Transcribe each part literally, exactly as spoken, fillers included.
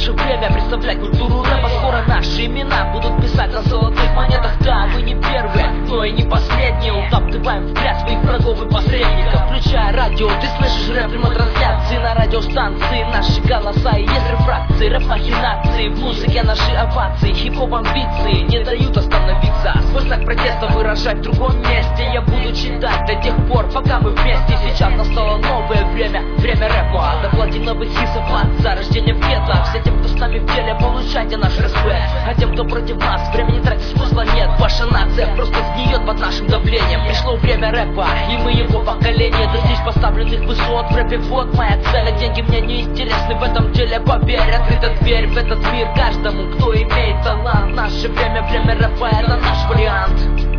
наше время представлять культуру рэпа. Скоро наши имена будут писать на золотых монетах. Да, мы не первые, но и не последние. Утаптываем в грязь своих врагов и посредников. Включая радио, ты слышишь рэп прямой трансляции. На радиостанции наши голоса и есть рефракции. Рэп-махинации, в музыке наши овации. Хип-хоп амбиции не дают остановиться. Свой знак протеста выражать в другом месте я буду читать до тех пор, пока мы вместе. Сейчас настало новое время, время рэпа. До платиновых хитов от зарождения в гетто. Все тем, кто с нами в деле, получайте наш респект. А тем, кто против нас, времени тратить смысла нет. Ваша нация просто сгниет под нашим давлением. Пришло время рэпа, и мы его поколение. Достичь поставленных высот в рэпе, вот моя цель. Деньги мне не интересны в этом деле, поверь. Открыта дверь в этот мир каждому, кто имеет талант. Наше время, время рэпа, это наш вариант.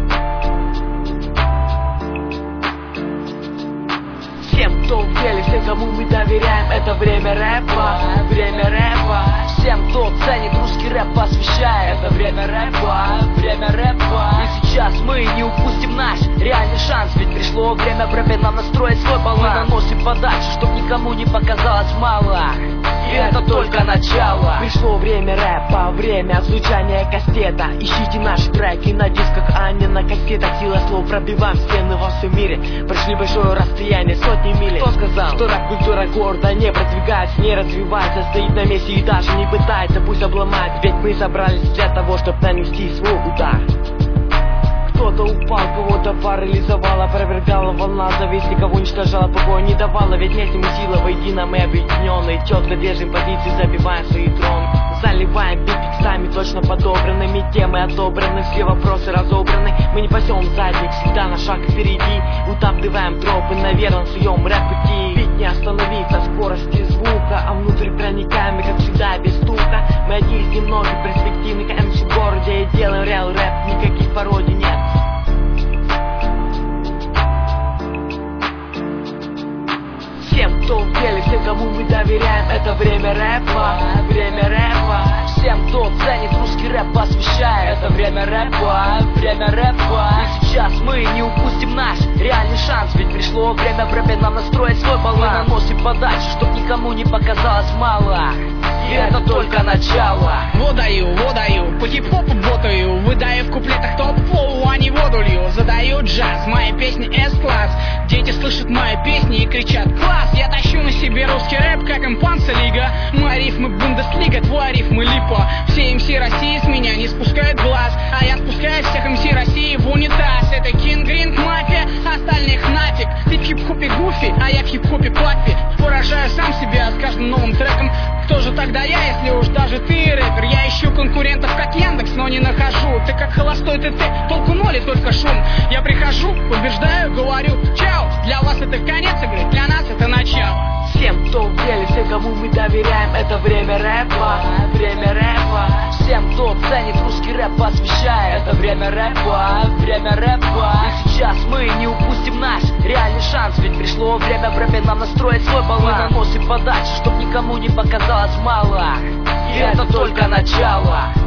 Всем, кто в деле, всем, кому мы доверяем, это время рэпа, время рэпа. Всем, кто ценит русский рэп, посвящает, это время рэпа, время рэпа. И сейчас мы не упустим наш реальный шанс, ведь пришло время в рэпе нам настроить свой баланс. Мы наносим подачу, чтоб никому не показалось мало, и это только начало. Пришло время рэпа, время звучания кастета. Ищите наши треки на дисках, а не на кассетах. Сила слов, пробиваем стены во всем мире. Прошли большое расстояние, сотни миль. Кто сказал, что рэп-культура города не продвигается, не развивается, стоит на месте и даже не пытается, пусть обломает. Ведь мы собрались для того, чтобы нанести свой удар. Кто-то упал, кого-то парализовала, опровергала волна завистников, уничтожала, покоя не давала. Ведь вместе мы сила, воедино мы объединенные. Четко держим позиции, забиваем свои троны. Заливаем бит текстами точно подобранными. Темы отобраны, все вопросы разобраны. Мы не пасем задник, всегда на шаг впереди. Утаптываем тропы на верном своем рэп-пути. Ведь не остановиться скорости звука, а внутрь проникаем, и как всегда без стука. Мы одни из немногих перспективных эм си в городе и делаем реал рэп, никаких пародий нет. Всем, кто в деле, всем, кому мы доверяем, это время рэпа, время рэпа. Всем, кто ценит русский рэп, посвящает, это время рэпа, время рэпа. И сейчас мы не упустим наш реальный шанс, ведь пришло время в рэпе нам настроить свой баланс. Мы наносим подачу, чтоб никому не показалось мало, и это только начало. Вот даю, вот даю, по хип-хопу ботаю, выдаю в куплетах топ-флоу, а не воду лью. Задаю джаз, мои песни эс-класс. Дети слышат мои песни и кричат класс. Я тащу на себе русский рэп, как импанца лига. Мои рифмы Бундеслига, твои рифмы липа. Все эм си России с меня не спускают глаз, а я спускаю всех эм си России в унитаз. Это Кинг Ринг мафия, остальных нафиг. Ты в хип-хопе гуфи, а я в хип-хопе папи. Поражаю сам себя с каждым новым треком. Кто же тогда я, если уж даже ты рэпер? Я ищу конкурентов как Яндекс, но не нахожу. Ты как холостой ТТ, толку ноль и только шум. Я прихожу, убеждаю, говорю чао. Для вас это конец игры, для нас это начало. Всем, кто в деле, всем, кому мы доверяем, это время рэпа, время рэпа. Всем, кто ценит русский рэп, посвящает, это время рэпа, время рэпа. И сейчас мы не упустим наш реальный шанс, ведь пришло время в рэпе нам настроить свой баланс. Мы наносим подачу, чтоб никому не показалось мало, и это только начало.